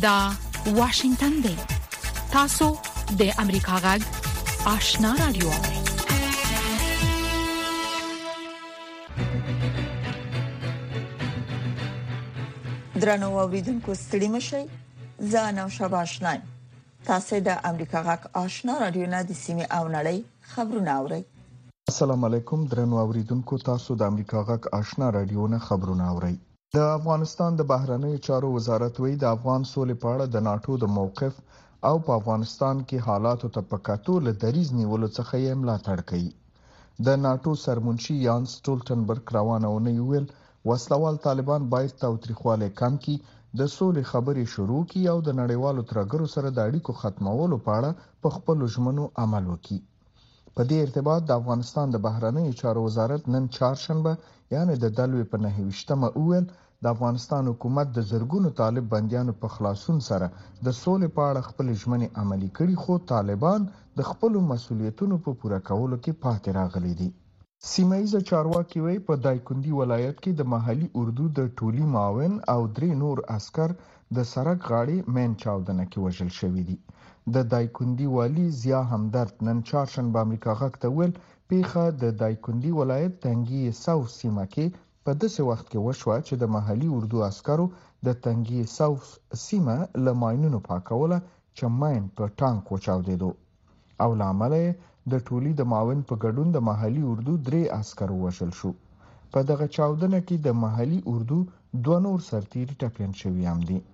دا واشنگتن دی. تاسو د امریکا غږ آشنا رادیو. درنو اوریدونکو ستړي مشئ. زه نوشابه آشنا. تاسو د امریکا غږ آشنا رادیو نه د سیمې او نړۍ خبرونه اورئ. السلام علیکم درنو اوریدونکو، تاسو د امریکا غږ آشنا رادیو نه خبرونه اورئ. د افغانستان د بهرنیو چارو وزارت وی د افغان سولې په اړه د ناتو د موقف او په افغانستان کې حالاتو ته په کتو له دریځ نیولو څخه یې ملاتړ کوي. د ناتو سرمنشي یان سټولټنبرګ روانه ونی ویل وسلوال طالبان باید تاوتریخواله کم کړي، د سولې خبرې شروع کړي او د نړیوالو ترګرو سره د اړیکو ختمولو په اړه په خپل ژمنو عمل وکړي. په دې ارتباط د افغانستان د بهرنیو چارو وزارت نن چهارشنبه یعنی د دلوي په 9مه ویل د افغانستان حکومت د زرګونو طالب بنديانو په خلاصون سره د سولې په اړه خپل ژمنې عملي کړي، خو طالبان د خپل مسولیتونو په پوره کولو کې پاتې راغلي دي. سیمایي چارواکي وی په دایکندي ولایت کې د محلي اردو د ټولي معاون او 3 نور عسكر د سړک غاړې مین چاودنه کې وژل شوی دي. د دایکندي والی ضیا همدرد نن چهارشنبه امریکا غږ ته ویل پیښه د دایکندي ولایت تنګي ساوث سیمه کې په داسې وخت کې وشوه چې د محلي اردو عسکرو د تنګي ساوث سیمه له ماینونو پاکوله چې ماین په ټانک وچاودېدو او لامل د ټولي د معاون په ګډون د محلي اردو 3 عسکر وژل شو. په دغه چاودنه کې د محلي اردو 2 نور سرتیري ټپیان شوي هم دي.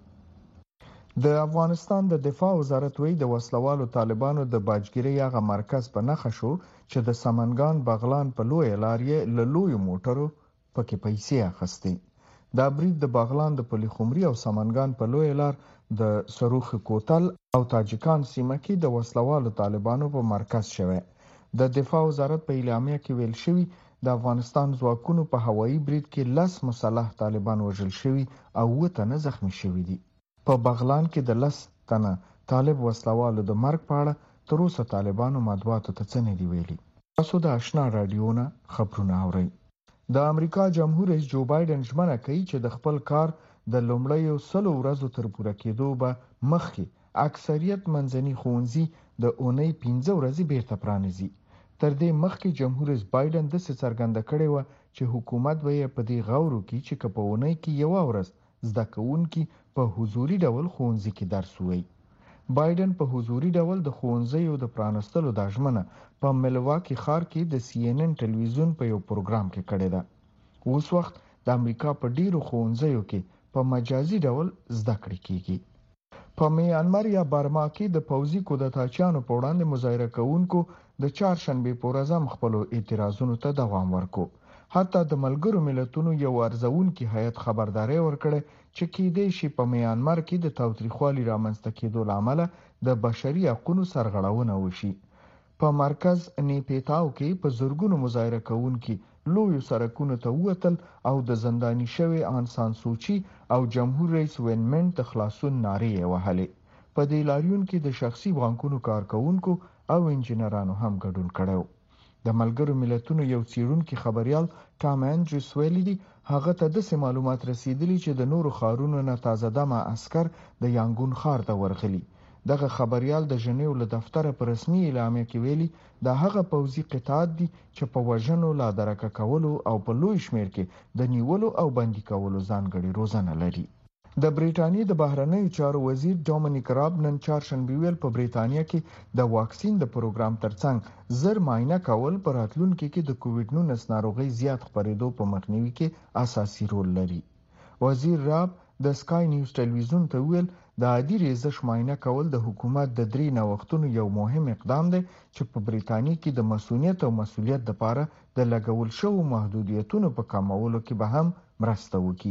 د افغانستان د دفاع وزارت وی د وسلوالو طالبانو د باجګیري هغه مرکز په نخښه شو چې د سمنګان بغلان په لوی لارې له لوی موټرو پکې پیسې اخستې. دا برید د بغلان د پلي خمري او سمنګان په لوی لار د سروخ کوتل او تاجکان سیمه کې د وسلوالو طالبانو په مرکز شوه. د دفاع وزارت په اعلامیه کې ویل شوی د افغانستان ځواکونو په هوایي برید کې 10 مسلح طالبان وژل شوي او 7 تنه زخمی شوي دي. په بغلان کې د 10 تنه طالب وسلوالو د مرګ په اړه تر اوسه طالبانو مطبوعاتو ته څه نه دی ویلي. تاسو د آشنا رادیو نه خبرونه اورئ. د امریکا جمهور رئیس جو بایدن ژمنه کوي چې د خپل کار د لومړیو 100 ورځو تر پوره کېدو به مخکې اکثریت منځني ښوونځي د اونۍ 15 ورځې بیرته پرانیزي. تر دې مخکې جمهور رئیس بایدن د څرګنده کړې و چې حکومت به یې په دې غور وکړي چې په اونۍ کې یو ورځ زده کوونکي په حضوري ډول ښوونځي کې درس ووایي. بایدن په حضوري ډول د ښوونځیو د پرانستلو د ژمنه په ملواکی ښار کې د CNN ټلویزیون په یو پروګرام کې کړې ده. اوس وخت د امریکا په ډیرو ښوونځیو کې په مجازي ډول زده کړې کیږي. په میانمار یا برما کې د پوځي کودتاچیانو په وړاندې مظاهره کوونکو د چهارشنبه په ورځ هم خپل اعتراضونو ته دوام ورکړ. حتی د ملګرو ملتونو یو ارزونکي هیئت خبرداري ورکړه چې کېدای شي په میانمار کې د تاوتریخوالي رامنځته کېدو لامل د بشري حقوقو سرغړونه وشي. په مرکز نیپیتاو کې په زورګونو مظاهره کوونکي لوی سرکونو ته ووتل او د زنداني شوی آن سان سوچي او جمهور رئیس وین منټ د خلاصون نارې وهلې. په دې لاریون کې د شخصي بانکونو کارکونکو او انجنیرانو هم ګډون کړو. د ملګرو ملتونو یو څیړونکي خبريال ټام انډریوس ویلي دی هغه ته د معلومات رسیدلی چې د نورو خارونو نه تازه دمه عسكر د یانګون خار ته ورغلي. دغه خبريال د ژنیو له دفتر پر رسمي اعلامیه کې ویلي دا هغه پوځي قطاعت دي چې په وژنو لا درکه کولو او په لوی شمیر کې د نیولو او بندي کولو ځانګړي روزنه لري. د بریټانیې د بهرنیو چارو وزیر ډومینیک راب نن چهارشنبه ویل په بریټانیا کې د واکسین د پروګرام ترڅنګ زر معاینه کول پر راتلونکي کې د کووډ-19 ناروغي زیات خپرېدو په مخنیوي کې اساسي رول لري. وزیر راب د سکای نیوز ټلویزیون ته ویل د عادي ریزش معاینه کول د حکومت د 3 نوښتونو یو مهم اقدام دی چې په بریټانیا کې د مسؤلیت او مسؤلیت لپاره د لګول شوو محدودیتونو په کمولو کې به هم مرسته وکړي.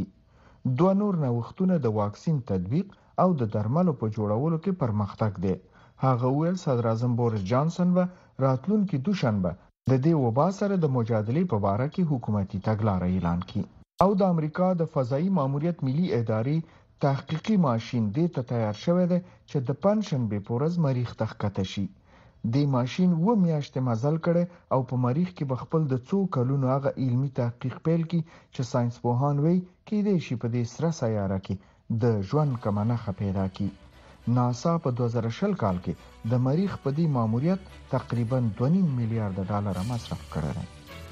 2 نور نوښتونه د واکسین تطبیق او د درملو په جوړولو کې پرمختګ دی. هغه ویل صدر اعظم بوریس جانسن به راتلونکي دوشنبه د دې وبا سره د مجادلې په اړه کې حکومتي تګلارې اعلان کړي او د امریکا د فضایي ماموریت ملي ادارې تحقیقي ماشين دې ته تیار شوی دی چې د پنځشنبه په ورځ مریخ ته ښکته شي. د ماشين و میاشتې مزل کړي او په مریخ کې بخپل د څو کلونو هغه علمي تحقیق پیل کړي چې ساينس پوهان وایي کې د شي په دې سره سیاره کې د ژوند کمنخه پیدا کی. ناسا په 2020 کال کې د مریخ په دې ماموریت تقریبا 2.5 میلیارډ ډالر مصرف کړی.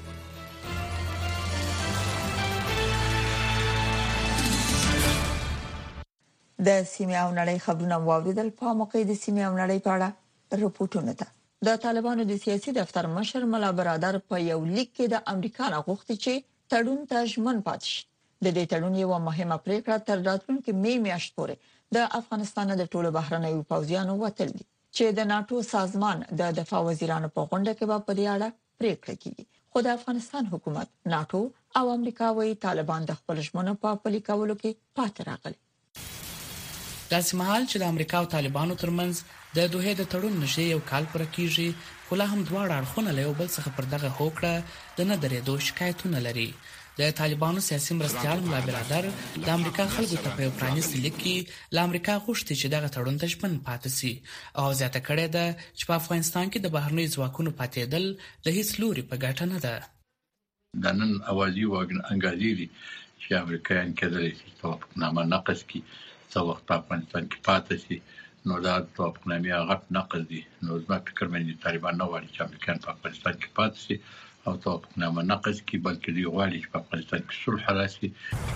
د سیمې او نړۍ خبرونه واوریدل. په موقع د سیمې او نړۍ په اړه رپورټونه ده. د طالبانو د سیاسي دفتر مشر ملا برادر په یو لیک کې د امریکا غوښتي چې تړون ته ژمن پاتې شي. د دې تړون یو مهمه پریکړه تر راتلونکي می میاشت پورې د افغانستان د ټولو بهرنیو پوځیانو وتل دي چې د ناتو سازمان د دفاع وزیرانو په غونډه کې به په دې اړه پریکړه کوي. خو د افغانستان حکومت، ناتو او امریکا وايي طالبان د خپل ژمنو په پلي کولو کې پاتې راغلي. داسې مهال چې د امریکا او طالبانو ترمنځ د دوه د تړون نشي یو کال پر کېږي، خو لا هم دواړه اړخونه له یو بل څخه پر دغه هوکړه د نه درېدو شکایتونه لري. د طالبانو سیاسي مرستیال ملا برادر د امریکا خلکو ته په یو پرانیستي لیک کې له امریکا غوښتي چې دغه تړون ته ژمن پاتې شي او زیاته کړې ده چې په افغانستان کې د بهرنیو ځواکونو پاتېدل د هیڅ لوري په ګټه نه ده. د نن اوازي انګازي چې امریکایان کېدلی شي توافقنامه نقض کړي، څو وخت په افغانستان کې پاتې شي، نو دا توافقنامه غټ نقض دي. نو زما فکر مې طالبان نه غواړي چې امریکایان په افغانستان کې پاتې شي او توافقنامه نقض کړي، بلکې دوی غواړي چې په افغانستان کې صلح راشي.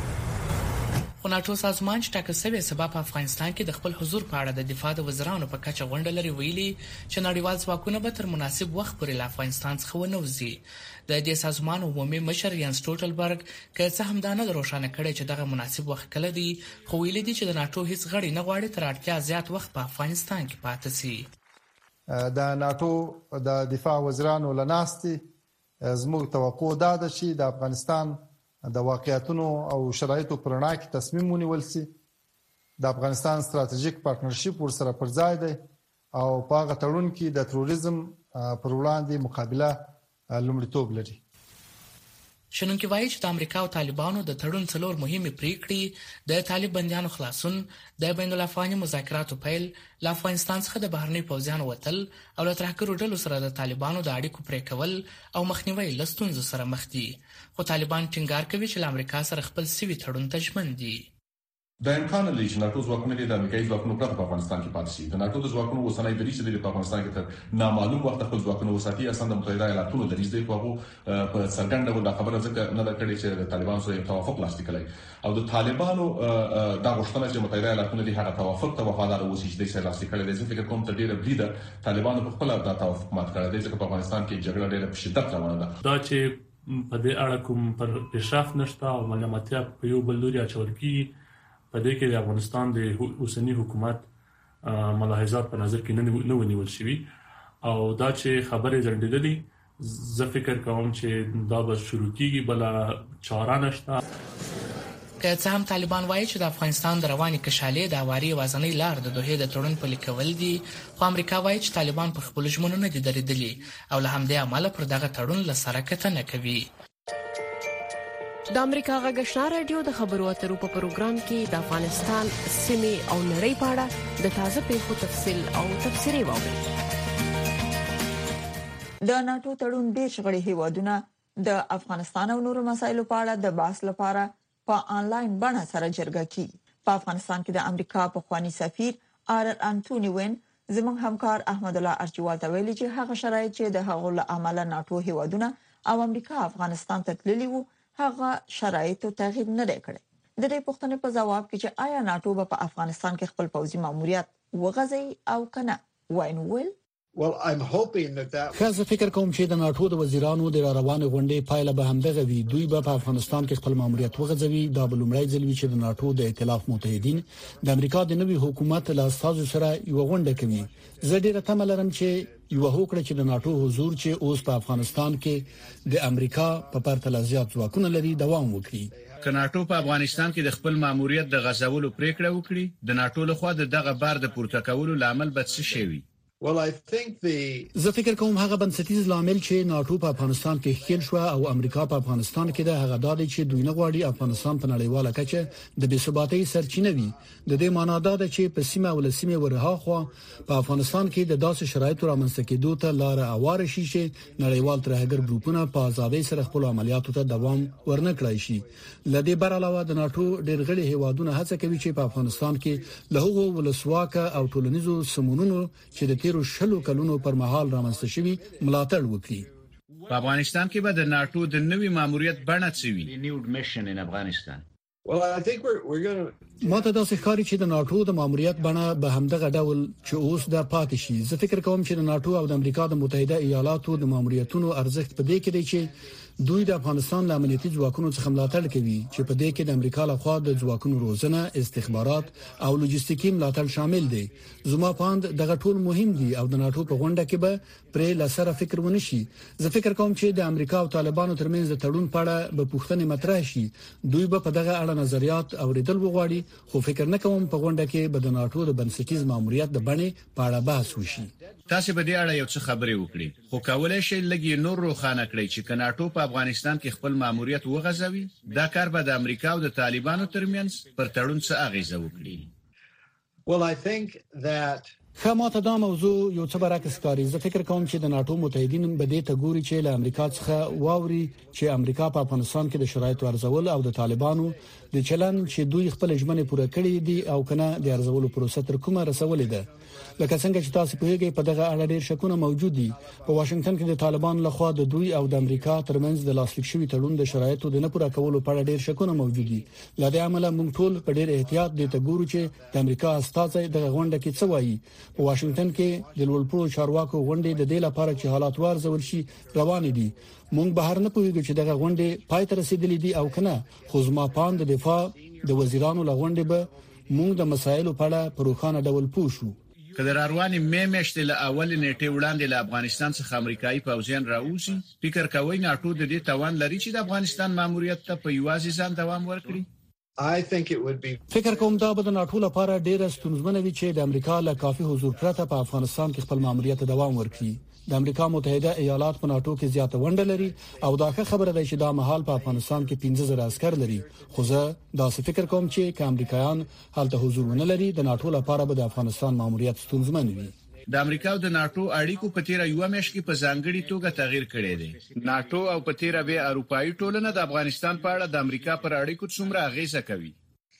خو ناتو سازمان چې ټاکل شوی سبب په افغانستان کې د خپل حضور په اړه د دفاع د وزیرانو په کچه غونډه لري ویلي چې نړیوال ځواکونه به تر مناسب وخت پورې له افغانستان څخه ونه وځي. د دې سازمان عمومي مشر یانس سټولټنبرګ که څه هم دا نه روښانه کړي چې دغه مناسب وخت کله دی، خو ویلي دي چې د ناتو هیڅ غړي نه غواړي تر اړتیا زیات وخت په افغانستان کې پاتې شي. د ناتو د دفاع وزیرانو لناستي زموږ توقع دا ده چې د افغانستان د واقعیتونو او شرایطو پر وړاندې کې تصمیم ونیول شي. د افغانستان ستراتیژیک پارتنرشپ ورسره پر ځای دی او په هغه تړون کې د تروریزم پر وړاندې مقابله لومړیتوب لري. شنونکي وایي چې د امریکا او طالبانو د تړون څلور مهمې پریکړې د طالب بندیانو خلاصون، د بین الافغاني مذاکراتو پیل، له افغانستان څخه د بهرنیو پوځیانو وتل او له ترهګرو ډلو سره د طالبانو د اړیکو پرې کول او مخنیوي له ستونزو سره مخ دي. خو طالبان ټینګار کوي چې له امریکا سره خپل سوي تړون ته ژمن دي. د امکان لري چې ناتو ځواکونه د امریکایي ځواکونو پرته په افغانستان کې پاتې شي. د ناتو د ځواکونو اوسنۍ دریځ د په افغانستان کې تر نامعلوم وخت خپل ځواکونه وساتي. اصلا د متحده ایالاتونو دریځ دی په څرګند ډول د خبره ځکه نه کړي چې د طالبانو سره توافق لاسلیک کړي او د طالبانو د غوښتنه چې متحده ایالاتونو د هغه توافق ته وفادار اوسي چې د سره لاسلیک کړي. زه فکر کوم تر ډیره بریده طالبانو په خپل د توافق مات کړی دی ځکه په افغانستان کې جګړه ډیره په شدت روانه ده. دا چې په دې اړه کوم پر پیشرفت نشته او ملامتیا په یو بل لوري اچول کیږي. په دې کې د افغانستان د اوسنی حکومت ملاحظات په نظر کې نه ونیول شوي او دا چې خبرې ځنډېدلې، زه فکر کوم چې دا به شروع کیږي، بل چاره نشته. که څه هم طالبان وایي چې د افغانستان د رواني کشالې د اواري وازنۍ لار د دوه د تړون پلي کول دي، خو امریکا وایي چې طالبان په خپل ژمنو نه دي درېدلي او له همدې امله پر دغه تړون له سره کتنه کوي. د امریکا غږ آشنا رادیو د خبرو اترو په پروګرام کې د افغانستان سیمې او نړۍ په اړه د تازه پیښو تفصیل او تفسیري واورئ. د ناتو تړون د شغړې هیوادونه د افغانستان او نورو مسایلو په اړه د بحث لپاره په آنلاین بڼه سره جرګه کوي. په افغانستان کې د امریکا پخوانی سفیر آرر انټونی وین زموږ همکار احمد الله ارجوال ته ویلي چې هغه شرایط چې د هغو له عمله ناتو هیوادونه او امریکا افغانستان ته تللي وو هغه شرایط تغییر نه کړي. د دې پوښتنې په جواب کې چې آیا ناتو به په افغانستان کې خپل پوځي ماموریت وغځي او کنه، وین ویل خاصه فکر کوم چې د ناتو د وزیرانو د روانه غونډې پایله به همدغه وي. دوی به په افغانستان کې خپل ماموریت وغځوي. دا به لومړی ځل وي چې د ناتو د ائتلاف متحدین د امریکا د نوي حکومت له استازو سره یو غونډه کوي. زه ډیره تمه لرم چې یو هوکړه چې د ناتو حضور چې اوس په افغانستان کې د امریکا په پرتله زیات ځواکونه لري دوام وکړي. که ناتو په افغانستان کې د خپل ماموریت د غځولو پریکړه وکړي، د ناتو لخوا دغه بار د پورته کولو لامل به څه شي وي؟ زه فکر کوم هغه بنسټیز لامل چې ناتو په افغانستان کې ښکیل شو او امریکا په افغانستان کې د هغه دادې چې دوی نه غواړي افغانستان په نړیواله کچه د بې ثباتۍ سرچینه وي. د دې معنی دا ده چې په سیمه ولسمه ورها خو په افغانستان کې د داسې شرایطو رامنځته کېدو ته لار هواره شي چې نړیوال ترهګر ګروپونه په ازادۍ سره خپل عملیاتو ته دوام ورنکړای شي. لدې بر علاوه د ناتو ډېر غړي هیوادونه هڅه کوي چې په افغانستان کې له هغو ولسواکه او ټولنیزو سمونونو چې د تیرو شلو کلونو پر مهال رامنځته شوي ملاتړ وکړي. په افغانستان کې به د ناتو د نوي ماموریت بڼه څه وي؟ ما ته دا ښکاري چې د ناتو د ماموریت بڼه به همدغه ډول چې اوس د پاتې شي. زه فکر کوم چې د ناتو او د امریکا د متحده ایالاتو د ماموریتونو ارزښت په دې کې دی چې دوی د افغانستان د امنیتي ځواکونو څخه ملاتړ کوي چې په دې کې د امریکا لخوا د ځواکونو روزنه، استخبارات او لوجستیکي ملاتړ شامل دي. زما پاند دغه ټول مهم دي او د ناتو په غونډه کې به پرې لسره فکر ونشي. زه فکر کوم چې د امریکا او طالبانو ترمنځ د تړون په اړه به پوښتنې مطرح شي. دوی به په دغه اړه نظریات اوریدل وغواړي، خو فکر نه کوم په غونډه کې به د ناتو د بنسټیز ماموریت د بڼې په اړه بحث وشي. تاسو به دې اړه یو څه خبرې وکړي، خو کولای شئ لږی نور روښانه کړئ چې ناتو په افغانستان کې خپل ماموریت وغځوي. دا کار به د امریکا او د طالبانو ترمنځ پر تړون څه اغیزه وکړي؟ خامات دا موضوع یو څه برعکس کاری. زه فکر کوم چې د ناتو متحدین به دې ته ګوري چې له امریکا څخه واوري چې امریکا په افغانستان کې د شرایطو ارزول او د طالبانو د چلن چې دوی خپل ژمنې پوره کړې دي او کنه د ارزولو پروسه تر کومه رسولې ده. لکه څنګه چې تاسو په هغه په دغه اړه ډېر شکونه موجود دي. په واشنگټن کې د طالبان لخوا د دوی او د امریکا ترمنځ د لاسلیک شوی تړون د شرایطو د نه پوره کولو په اړه ډېر شکونه موجود دي. لدې عمله موږ ټول په ډېر احتیاط دي ته ګورو چې د امریکا استازي د غونډه کې څه وایي. په واشنگټن کې د لوړپوړو چارواکو غونډې د دې لپاره چې حالات وارزول شي روان دي. موږ بهر نه پوهیږو چې دغه غونډې پای ته رسیدلې دي او کنه، خو زما پاند د دفاع د وزیرانو لغونډې به موږ د مسایلو په اړه په روښانه ډول پوښو. کله رواني میاشتې له اول نیټه وړاندې له افغانستان څخه امریکایي پوځیان راوځي، فکر کوي ناتو د دې توان لري چې د افغانستان ماموریت ته په یوازې ځان دوام ورکړي؟ فکر کوم دا به د ناتو لپاره ډیره ستونزمنه وي چې د امریکا له کافي حضور پرته په افغانستان کې خپل ماموریت دوام ورکړي. د امریکا متحده ایالات په ناتو کې زیاته ونډه لري او دا ښه خبره ده چې دا مهال په افغانستان کې 15000 عسكر لري. خو زه دا فکر کوم چې امریکایان هلته حضور نه لري، د ناتو لپاره به د افغانستان ماموریت ستونزمن وي. د امریکا او د ناتو اړیکو په تیر یو میاشت کې په ځانګړي توګه تغییر کړی دی. ناتو او په تیر به اروپאי ټولنه د افغانستان په اړه د امریکا پر اړیکو څومره اغیزه کوي؟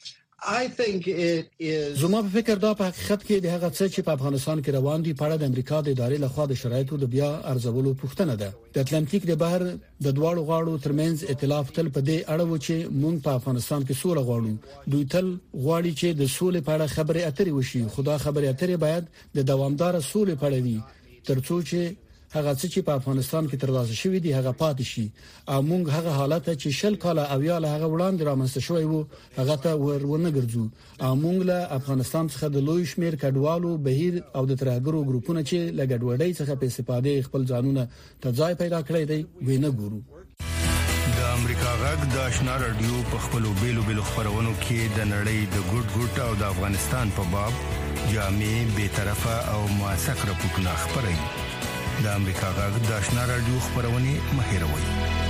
زما په فکر دا په حقیقت کې د هغه څه چې په افغانستان کې روان دي په اړه د امریکا د ادارې لخوا د شرایطو د بیا ارزولو پوښتنه ده. د اتلانتیک د بحر د دواړو غاړو ترمنځ ائتلاف تل په دې اړه و چې موږ په افغانستان کې سوله غواړو. دوی تل غواړي چې د سولې په اړه خبرې اترې وشي، خو دا خبرې اترې باید د دوامدار سولې په اړه وي ترڅو چې هغه څه چې په افغانستان کې ترلاسه شوی دی هغه پاتې شي. او موږ هغه حالت چې شل کاله او یا له هغه وړاندې رامنځته شوی وو هغه ته ورونه ګرځو. او موږ له افغانستان څخه د لوی شمیر کډوالو بهیر او د ترهګرو ګروپونو چې له ګډوډۍ څخه په استفادې خپل ځانونه ته ځای پیدا کړی دی وینه ګورو. د امریکا غږ د آشنا رادیو په خپلو بیلو خبرونو کې د نړۍ د ګډ او د افغانستان په باب جامع، بی‌طرفه او موثق راپورټونه خبري. د امریکا غږ د آشنا رادیو خبرونه مهیروي.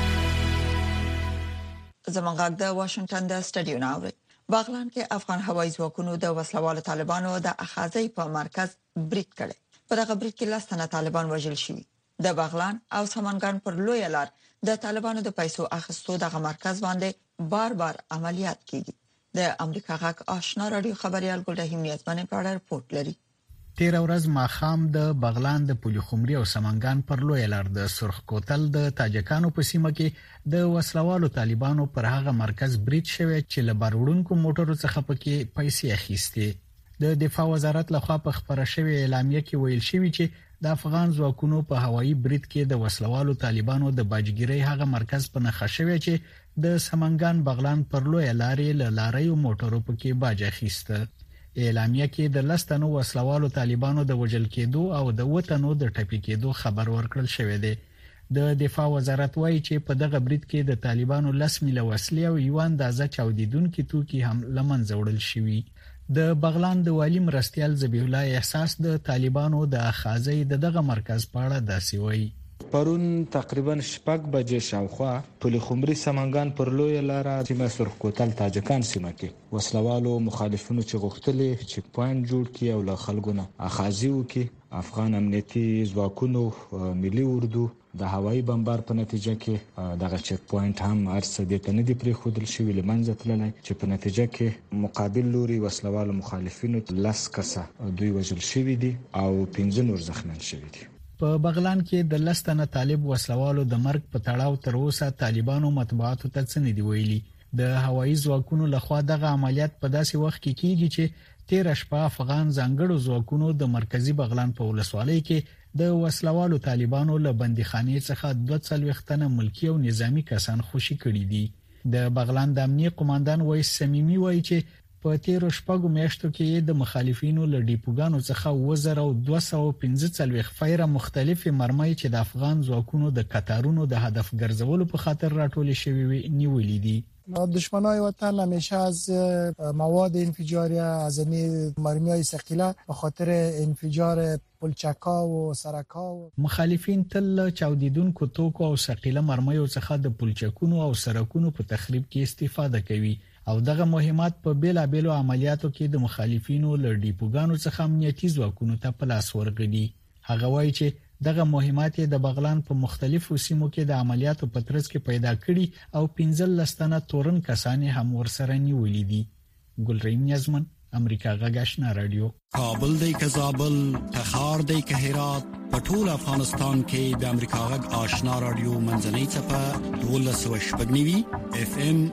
زمونږ غږ د واشنگټن د سټډیو ناوړي. باغلان کې افغان هوایي ځواکونو د وسلوالو طالبانو د اخاذي په مرکز بریټ کړي. په دغه بریټ کې لاسنه طالبان وژل شوي. د باغلان او سمنګان پر لوی لار د طالبانو د پیسو اخیستو دغه مرکز باندې بار عملیات کیږي. د امریکا غږ آشنا رادیو خبريال ګل رحیم نیازمن په اړه رپورټ لري. تیر ورځ ماخام د بغلان د پولیخمري او سمنګان پر لوی لار د سرخ کوتل د تاجکانو په سیمه کې د وسلوالو طالبانو پر هغه مرکز بریټ شوی چې له باروړونکو موټرو څخه پکې پیسې اخیستي. د دفاع وزارت لخوا په خبره شوی اعلامیه کې ویل شوی چې د افغان ځواکونو په هوایي بریټ کې د وسلوالو طالبانو د باجګیري هغه مرکز په نخښه شوی چې د سمنګان بغلان پر لوی لارې لارې او موټرو پکې باج اخیسته. اعلامیه کې د لستنو وسلوالو طالبانو د وجل کېدو او د وطنو د ټپي کېدو خبر ورکړل شوی دی. د دفاع وزارت وایي چې په دغه بریټ کې د طالبانو 10 میله وسلې او یو اندازه چاودیدونکو توکي هم لمنځه وړل شوي. د بغلان د والی مرستيال ذبیح الله احساس د طالبانو د اخاذي دغه مرکز په اړه داسې وایي. پرون تقریبا 6 بجې شاوخوا پلخمري سمنګان پر لوی لار سیمه سرخ کوتل تاجکان سیمه کې وسلوالو مخالفینو چې غوښتلې چک پوینټ جوړ کړي او له خلکو نه اخاذي وکړي. افغان امنیتي ځواکونو ملي اردو د هوایي بمبار په نتیجه کې دغه چک پوینټ هم ارڅ د تندې پرې خودل شوی لمنځه تللی چې په نتیجه کې مقابل لوري وسلوالو مخالفینو 10 کسه دوی وژل شوی دي او 15 نور زخمیان شوی دي. په بغلان کې د لستنه طالب وسلوالو د مرګ په تړاو تر اوسه طالبانو مطبوعاتو ته څه نه دی ویلي. د هوایي ځواکونو لخوا دغه عملیات په داسې وخت کې کیږي چې 13 شپه افغان ځانګړو ځواکونو د مرکزی بغلان په ولسوالۍ کې د وسلوالو طالبانو له بندیخانې څخه 240 تنه ملکی او نظامی کسان خوشي کړي دي. د بغلان د امنیت قوماندان وایس سمیمی وایي چې په 13 شپږو میاشتو کې د مخالفینو له ډیپوګانو څخه 2215 فایره مختلفې مرمۍ چې د افغان ځواکونو د قطارونو د هدف ګرځولو په خاطر راټول شوی وي نیولې دي. دشمنای وطن همیشه از مواد انفجاری از مرمیای ثقیله به خاطر انفجار پلچکا و سرکا مخالفین تل چاودیدونکو توکو او ثقیله مرمیو څخه د پلچکونو او سرکونو په تخریب کې استفاده کوي او دغه مهمات په بیلابیلو عملیاتو کې د مخالفینو له ډیپوګانو څخه امنیتي ځواکونو ته په لاس ورغلي. هغه وایي چې دغه مهمات د بغلان په مختلفو سیمو کې د عملیاتو په ترڅ کې پیدا کړي او 15 لستنه تورن کسان هم ورسره نیولې دي. ګلرین یزمن امریکا غږ آشنا رادیو. کابل دی که زابل، تخار دی که هرات، په ټول افغانستان کې د امریکا غږ آشنا رادیو منځنۍ څپه 1290 اف ام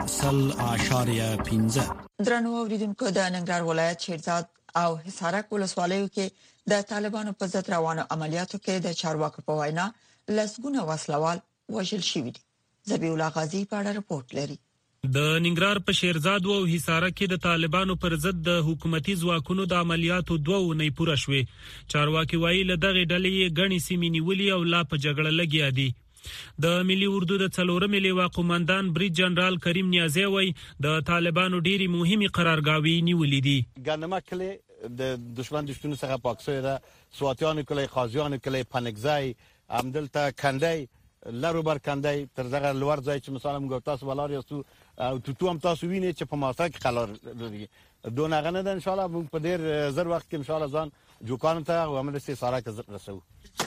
0.15. درنو اوریدونکو د ننګرهار ولایت شیرزاد او حصارک ولسوالیو کې د طالبانو په ضد روانو عملیاتو کې د چارواکو په وینا لسګونه وسلوال وژل شوي دي. ذبیح الله غازی په اړه رپورت لري. د ننګرهار په شیرزاد او حصارک کې د طالبانو پر ضد د حکومتي ځواکونو د عملیاتو 2 نه پوره شوې. چارواکي وایي له دغه ډلې غني سیمې نیولې او لا په جګړه لګیا دي. د ملي اردو د 4 لیوا قومندان بریج جنرال کریم نیازی وایي د طالبانو ډېری مهمه قرارګاوي نیولې دي. ګنمه کله د دشمن دشمنو څخه پاکسوی ده، سواتیان کله قاضیان کله پنګزای عمدلته کندای لارو بر کندای تر دغه لوړ ځای چې مثلا موږ تاسو ولار یاستو او تو هم تاسو وینئ چې په ماسه کې قلار لري دونه غنه ده. ان شاء الله موږ په ډیر زر وخت کې ان شاء الله ځان جوکان ته او عمل استثاره کې رسو.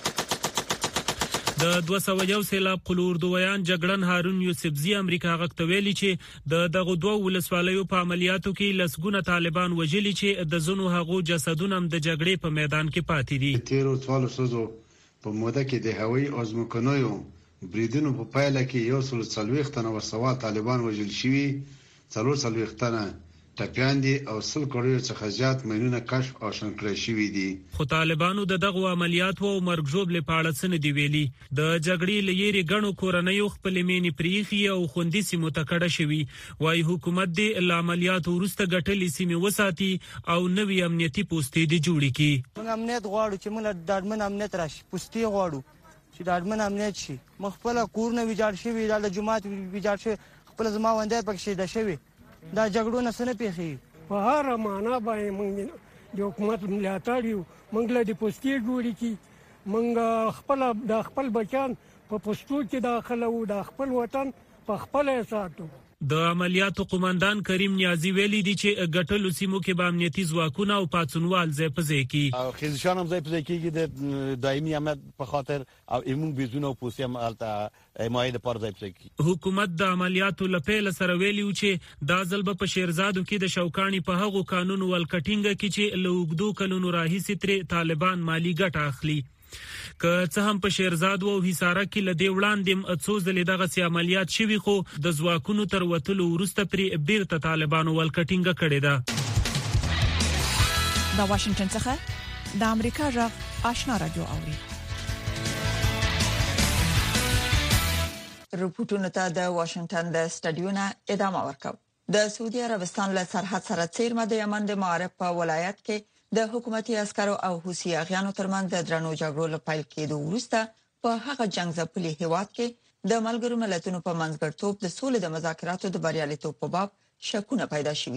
د 201 سیلاب قلوردویان جګړن هارون یوسفزی امریکا غږ ویلي چې دغه 2 ولسوالیو په عملیاتو کې لسګونه طالبان وژلي چې د زونو هغو جسدونه هم د جګړې په میدان کې پاتې دي. 13 سوزو په موده کې د هوایي ازمکونیو بریدونو په پایله کې 140 تنه وسوا طالبان وژل شوي، 440 تنه ټپیان دي او 100 کړیو څخه زیات مینونه کشف او شنکړې شوي دي. خو طالبانو د دغه عملیاتو او مرګ ژوب لپاره څه نه دی ویلي. د جګړې لېری غنو کورنۍ خپل مینې پریخي او خوندې سیمو ته کډه شوي. وايي حکومت د عملیاتو ورسته غټلې سیمې وساتي او نوې امنیتي پوسټې دي جوړې کړي. موږ امنیت غواړو چې موږ د ډاډمن امنیت راشي، پوسټې غواړو چې ډاډمن امنیت شي. مخفله کورونه ویجاړ شوي، د جماعت ویجاړ شوی، خپل زما وندې پکې ده شوی. دا جګړو نه سن پیخي په هر معنا باندې موږ د حکومت ملاتړ یو، موږ له د پوسټې جوړې کی، موږ خپل بچان په پوسټو کې داخله وو، د خپل وطن په خپل ساتو. د عملیاتو قومندان کریم نیازی ویلي دي چې غټلو سیمو کې به امنیتي ځواکونه او پاتونوال ځای په ځای کې او خیزشان هم ځای په ځای کې د دایمي امنیت په خاطر او ایمون بيزونه او پوسټ هم الته ماید پر ځای په ځای کې. حکومت د عملیاتو لپاره سره ویلي چې دا ځل په شیرزادو کې د شوکانی په هغو قانون ول کټینګ کې چې لوګدو کلونو راهیسې تر طالبان مالی ګټه اخلي. که څه هم په شیرزاد او حصارک کې لدی وړاندې څو ځلې دغه سي عملیات شوي، خو د ځواکونو تر وتلو وروسته پرې بیرته طالبانو ولکټینګ کړې ده. د واشنگټن څخه د امریکا غږ آشنا رادیو اوري. رپورټونه ته د واشنگټن د سټډیونا ادامه ورکاو. د سعودي عربستان له سرحد سره څیرمه د یمن د معارف په ولایت کې د حکومتي عسکرو او حوثي اغیانو ترمنځ د درنو جګړو لپاره کېدو وروسته په هغه جنگ ځپلي هیواد کې د ملګرو ملتونو په منځګړیتوب د سولې د مذاکراتو د بریالیتوب په باب شکونه پیدا شوي دي.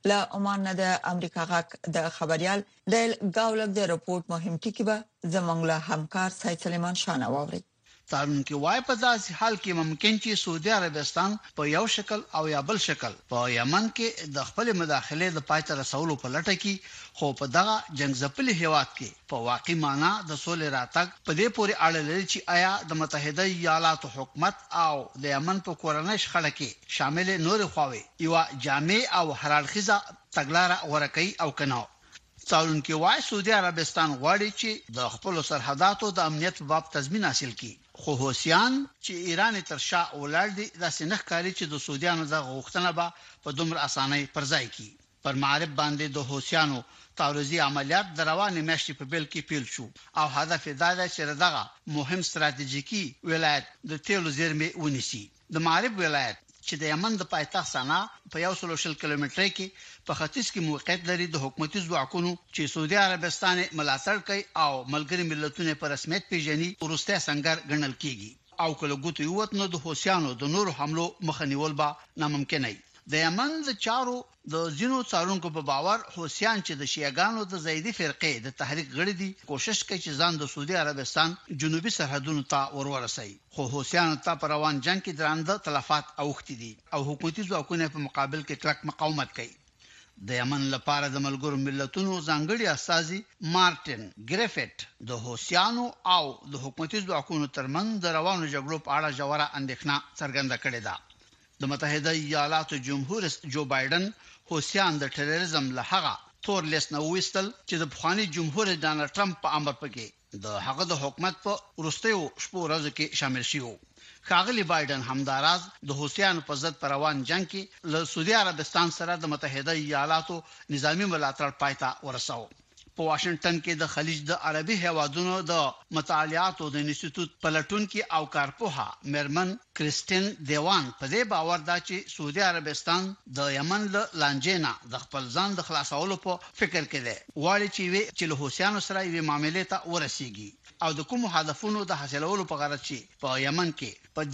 لا عمان نه د امریکا غاک د خبريال د گاولک د رپورت مهم ټکی به زمنګ له همکار سید سلیمان شاه نواوري. تارونکو وای په داسې حال کې ممکن چې سعودي عربستان په یو شکل او یا بل شکل په یمن کې د خپل مداخله د پاتې رسولو په لټه کې خو په دغه جنگ ځپلي هیواد کې په واقعي معنی د سولې راتګ په دې پورې اړه لري چې آیا د متحده ایالاتو حکومت او د یمن په کورنۍ شخړه کې شامل نور خواوي یو جامع او حلالخیزه تګلارې ورکړي او کنه. تارونکو وای سعودي عربستان غواړي چې د خپل سرحداتو د امنیت په باب تضمین حاصل کړي خو حوثیان چې ایران تر شا ولر دي د سنخ کاری چې د سعودیانو د غوښتنه به په دومره اسانۍ پر ځای کی پر معرب باندې د حوثیانو تعرضي عملیات د روانې میاشتې په بل کې پیل شو او هدف دا دی چې دغه مهم ستراتیژیکي ولایت د تیلو زیرمې ونیسي. د معرب ولایت چې د یمن د پایتخت سنا په 100 کیلومتر کې په ختیځ کې موقعیت لري د حکومتي ځواکونو چې سعودي عربستان ملاتړ کوي او ملګری ملتونو په رسمیت پیژني ورسته څنګه ګڼل کیږي او کله ګوتو یو نو د حوثیانو د نور حملو مخنیول به ناممکن نه. د یمن د چارو د زینو څارونکو په باور حوثیان چې د شیعاګانو د زیدي فرقې د تحریک غړي دي کوشش کوي چې ځان د سعودي عربستان جنوبي سرحدونو ته ورورسي خو حوثیان ته پر روان جنگ کې درانده تلفات اوختي دي او حکومتي ځواکونه په مقابل کې کلک مقاومت کوي. د یمن لپاره د ملګرو ملتونو ځانګړي استازي مارټن ګریفټ د حوثیانو او د حکومتي ځواکونو ترمنځ د روانو جګړو په اړه جوړه اندېښنه څرګنده کړې ده. د متحده ایالاتو جمهور جو بایدن حوثیان د ټیرریزم له هغه تور لیست نه وستل چې د بخوانی جمهور ډانلډ ټرمپ په امر پکې د هغه د حکومت په ورستیو شپو ورځو کې شامل شو. ښاغلی بایدن همداراز د حوثیانو په ضد روان جنگ کې له سعودي عربستان سره د متحده ایالاتو نظامی ملاتړ پایته ورساو. په واشنگټن کې د خلیج د عربي هیوادونو د مطالعاتو د انسټیټیوټ پلټونکو او کارپوها مرمن کریستین دیوان په دې باور دا چې سعودي عربستان د یمن له لانجینا د خپل ځان د خلاصولو په فکر کې دی واړي چې له حوثیانو سره یې معاملې ته ورسیږي او د کوم هدفونو د حاصلولو په غرض چې په یمن کې په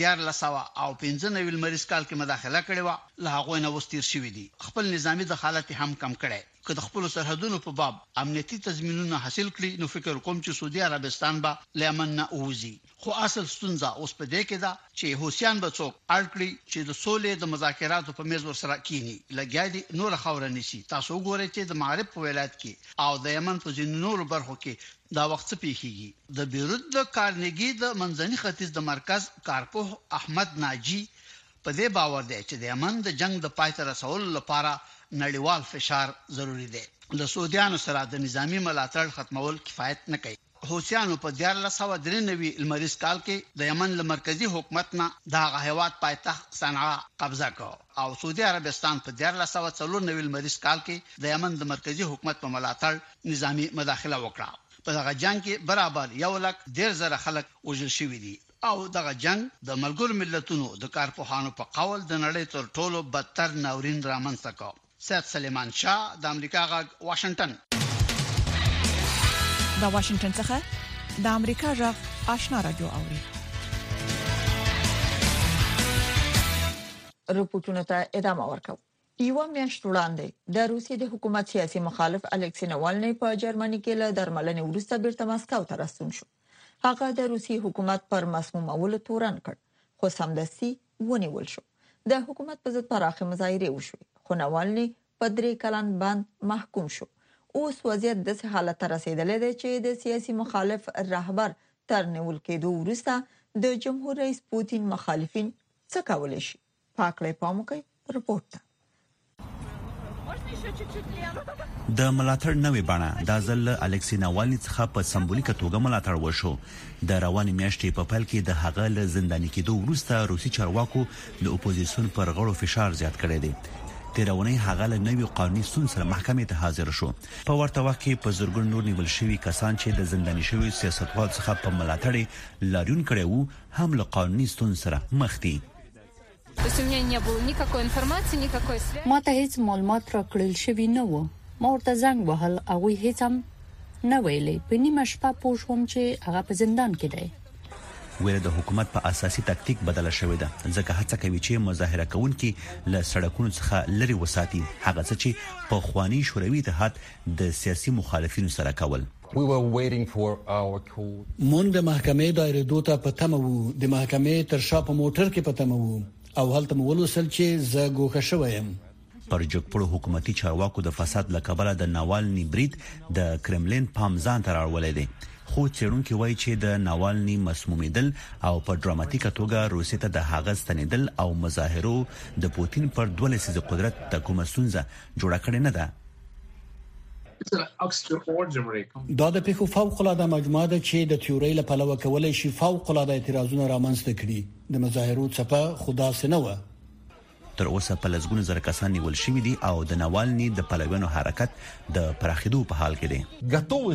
1495 مریض کال کې مداخله کړې و له هغه نه وستیر شوې دي. خپل نظامی دخالت هم کم کړي که د خپل سرحدونو په باب امنیتي تضمینونه حاصل کړي نو فکر کوم چې سعودي عربستان به لیمن نه اوزي. خو اصل ستونزه اوس په دې کې ده چې حوثیان به څوک اړکړي چې د سولې د مذاکراتو په میز ورسره کینی لګیا دي نور خبره نشي. تاسو وګورئ چې د معرب په ولایت کې او د یمن په ځینو نورو برخو کې دا وخت پیخیږي. د بیروت د کارنګي د منځني ختیځ د مرکز کارپوه احمد ناجی په دې باور دی چې د یمن د جنگ د پای ته رسولو لپاره نړیوال فشار ضروری دی. د سعودیانو سره د نظامی ملاتړ ختمول کفایت نه کوي. حوثیانو په 1493 المریز کال کې د یمن له مرکزی حکومت نه د هیواد پایتخت صنعا قبضه کړ او سعودي عربستان په 1494 المریز کال کې د یمن د مرکزی حکومت په ملاتړ نظامی مداخله وکړه. په دغه جنگ کې برابر 1,10,000 خلک وژل شوي دي او دغه جنگ د ملګرو ملتونو د کارپوهانو په قول د نړۍ تر ټولو بدتر ناورین رامنځته کړ. سید سلیمان شاه د امریکا غږ واشنگټن. د واشنگټن څخه د امریکا غږ آشنا رادیو اوري. رپورټونو ته ادامه ورکوم. یو میاشت وړاندې د روسیې د حکومت سیاسي مخالف الکسی ناوالنی په جرمني کې له درملنې وروسته بیرته مسکو ته راستون شو. هغه د روسیې حکومت پر مسمومولو تورن کړ خو سمدستي ونیول شو. د حکومت په ضد پراخه مظاهره وشوه خو ناوالنی په 3 کلن باندې محکوم شو. اوس وضعیت د حالت رسیدلې ده چې د سیاسي مخالف رهبر تر نیول کېدو وروسته د جمهور رئیس پوتین مخالفین څه کولای شي. پاکلې پاموکي رپورټ. د ملاتړ نوې بڼه د ځل الکسی ناوالنی څخه په سمبولیکه توګه ملاتړ وشو. د رواني میاشتې په پل کې د هغه له زنداني کېدو وروسته روسي چارواکو د اپوزیسیون پر غړو فشار زیات کړی دی. تیرونی هغه له نوې قانوني ستون سره محکمې ته حاضر شو. په ورته وخت کې په زرګون نور نیول شوی کسان چې د زنداني شوی سیاستوال څخه په ملاتړ لاریون کړي وو هم له قانوني ستون سره مخ دي. ما ته هیڅ معلومات راکړل شوی نه و. ما ورته زنګ وهل او هیڅ هم نه ویلې. په نیمه شپه پوه شوم چې هغه په زندان کې دی. ویل د حکومت په اساسي تکتیک بدله شوې ده ځکه هڅه کوي چې مظاهره کوونکي له سړکونو څخه لري وساتي هغه څه چې په خواني شوروي اتحاد د سیاسي مخالفینو سره کول. مونږ د محکمې دایره دوته په تمه وو د محکمې تر شا په موټر کې په تمه وو او هلته مو ولوسل چې زه ګوښه شوم. پر جګپړو حکومتي چارواکو د فساد لکبره د ناوالني برید د کرملین پام ځان تر اړولې دي خو څېړونکو وایي چې د ناوالني مسمومیدل او په ډراماتیکه توګه روسیې ته د هغه ستنیدل او مظاهرو د پوتین پر 2 لسیزه قدرت د کومه ستونزه جوړه کړې نه ده. دا د پیښو فوق العاده مجموعه ده چې د تیوري له پلوه کولای شي فوق العاده اعتراضونه رامنځته کړي د مظاهرو څخه خدا سينه و. تر اوسه په لږګونو زره کسان نیول شوي دي او د ناوالني د پلویانو حرکت د پراخېدو په حال کې دی.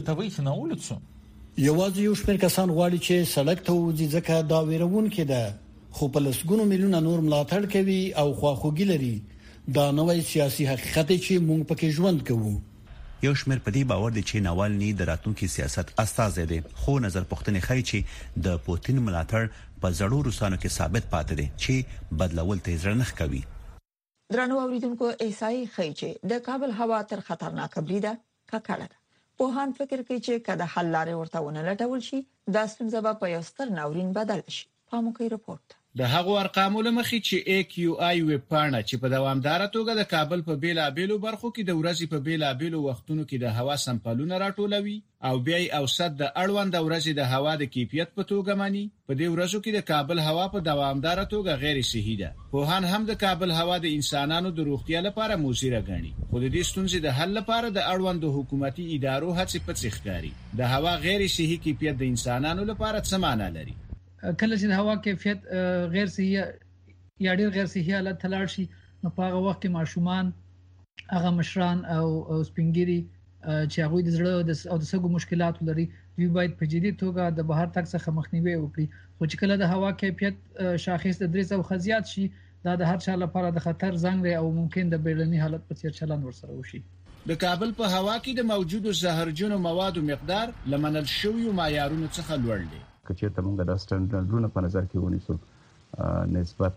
یوازې یو شمېر کسان غواړي چې سړک ته وځي ځکه دا ویرونکې ده خو په لسګونو میلیونه نور ملاتړ کوي او خواخوږي لري. دا نوې سیاسي حقیقت چې موږ پکې ژوند کوو. یو شمېر په دې باور دي چې ناوالني د راتلونکي سیاست استازی دی خو نظر پوښتنې ښیي چې د پوتین ملاتړ په زړو روسانو کې ثابت پاتې دی چې بدلول ته ځړ نه کوي. درنو اوریدونکو احصایي ښیي چې د کابل هوا تر خطرناک بریده ککړه ده. په فکر کې چې کله حل لارې ورته ونه لټول شي دا ستونزه په یو ستر ناورین بدل شي. پاموکي رپورت د هغو ارقامو لمخې چې AQI ویب پاڼه چې په دوامدار توګه د کابل په بیلابېلو برخو کې د ورځې په بیلابېلو وختونو کې د هوا سمپلونه راټولوي او بیا یې اوسط د اړوند ورځې د هوا د کیفیت په توګه مانی. په دې ورځو کې د کابل هوا په دوامدار توګه غیر صحي ده. پوهان هم د کابل هوا د انسانانو د روغتیا لپاره مضره ګڼي. خو د دې ستونزې د حل لپاره د اړوند حکومتي ادارو هڅې پڅ ښکاري. د هوا غیر صحي کیفیت د انسانانو لپاره څه معنی لري؟ کله چې د هوا کیفیت غیر صحي یا ډیر غیر صحي حالت تلاړ شي نو په هغه وخت کې ماشومان هغه مشران او سپینګيري چې هغه د زړه او د سګو مشکلات لري دوی باید په جدي توګه د بهر تک څخه مخنیوي وکړي. خو چې کله د هوا کیفیت شاخص د 300 خزيات شي دا د هر چا لپاره د خطر زنګ دی او ممکن د بیړني حالت په څیر چلند ورسره وشي. د کابل په هوا کې د موجودو زهرجنو موادو مقدار لمنل شوی معیارونو څخه لوړ دی. کچې ته موږ د سټانډرډونو په نظر کې ونیسو نسبت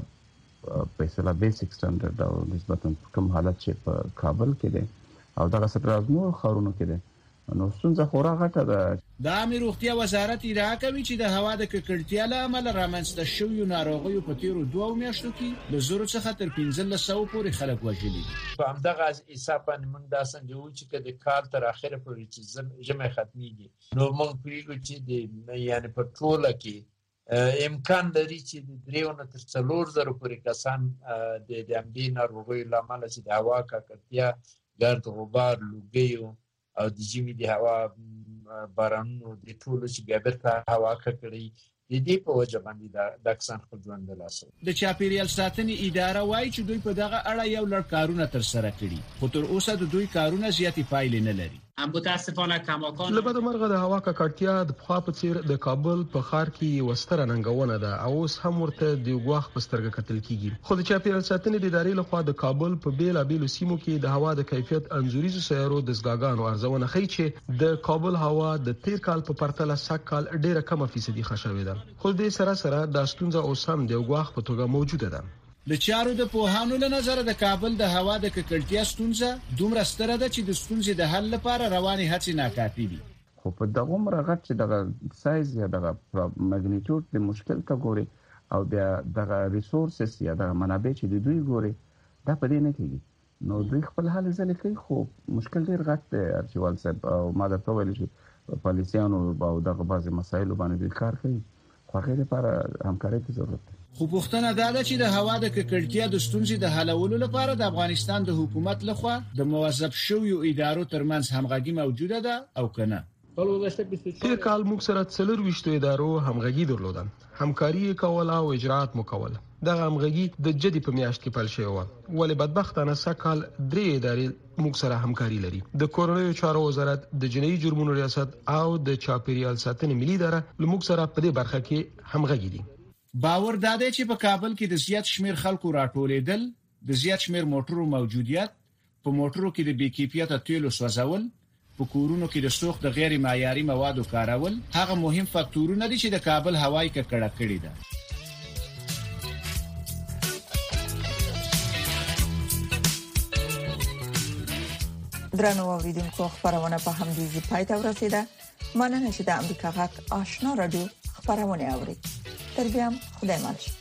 په اصطلاح بیسیک سټانډرډ او نسبت کوم حالت چې په کابل کې دی او دا څه نور خارونو کې دی نو ستونزه خورا غټه ده. د عامه روغتیا وزارت ادعا کوي چې د هوا د ککړتیا له امله رامنځته شویو ناروغیو په تیرو 2 میاشتو کې له 0 څخه تر 1500 پورې خلک وژلي دي. په همدغه حساب باندې موږ دا څنګه چې کله کال تر اخره پورې چې جمع ختميږي نو موږ پیږو چې یعنی په ټوله کې امکان لري چې د 3 تر 4000 پورې کسان د امبي ناروغیو لامل چې د هوا ککړتیا ګرد غبار لوګیو او د جمی د هوا بارانونو د ټولو چې بیا برته هوا ککړي د دې په وجه باندې د اکسان خپل ژوند لاسو. د چاپیریال ساتنې اداره وایي چې دوی په دغه اړه یو لړ کارونه تر سره کړي خو تر اوسه د دوی کارونه زیاتې پایلې نه لري. متاسفانه کماکان لبد مرغه د هوا ککړتیا د پخوا په څیر د کابل په ښار کې وستره ننګونه ده او اوس هم ورته د غواخ په سترګه کتل کیږي. خو د چاپیریال ساتنې د ادارې لخوا د کابل په بیلابېلو سیمو کې د هوا د کیفیت انځوریزو سیارو د زګاګانو ارزونه ښیي چې د کابل هوا د تیر کال په پرتله سږ ډیره کمه فیصدي ښه شوې ده. خو د سره د ستونزه اوس هم د غواخ په توګه موجوده ده. د چارو د پوهانو له نظر د کابل د هوا د ککړتیا ستونزه دومره ستره ده چې د ستونزې د حل لپاره رواني هڅې ناکافي دي. خو په دغه مرغت چې دغه سایز یا دغه ماګنیټیوډ د مشکل ته ګوري او بیا دغه ریسورسز یا دغه منابع چې د دوی ګوري دا په دې نه کېږي نو دوی خپل حل ځل کوي خو مشکل ډیر غټ دی ارچوال صاحب او ما درته ویل چې پالیسیانو او دغه بعضي مسایل باندې دوی کار کوي خو هغه لپاره همکاري ته ضرورت ده. خو پوښتنه دا ده چې د هوا د ککړتیا د ستونزې د حلولو لپاره د افغانستان د حکومت لخوا د موظف شویو ادارو ترمنځ همغږي موجوده ده او کنه. تیر کال موږ سره 24 ادارو همغږي درلوده همکاري کوله او اجرات مکول. دغه همغږي د جدي په میاشت کې پیل شوی و ولې بدبختانه سکهال 3 ادارې موږ سره همکاري لري. د کورنیو چارو وزارت د جنایي جرمونو ریاست او د چاپیریال ساتنې ملي اداره موږ سره په دې برخه کې همغږي دي. باور داده چې په کابل کې د زیات شمیر خلکو راټولېدل د زیات شمیر موټرو موجودیت په موټرو کې د بې کیفیته تیلو سوځول په کورونو کې د سوخت د غیر معیاري موادو کارول هغه مهم فاکتورونه دي چې د کابل هوایي ککړه کړې ده. درنو اوریدونکو خبرونه په همدې ځای پای ته ورسیده. مننه چې د امریکا غږ آشنا رادیو خبرونه اوري. تر بیا خدای مل.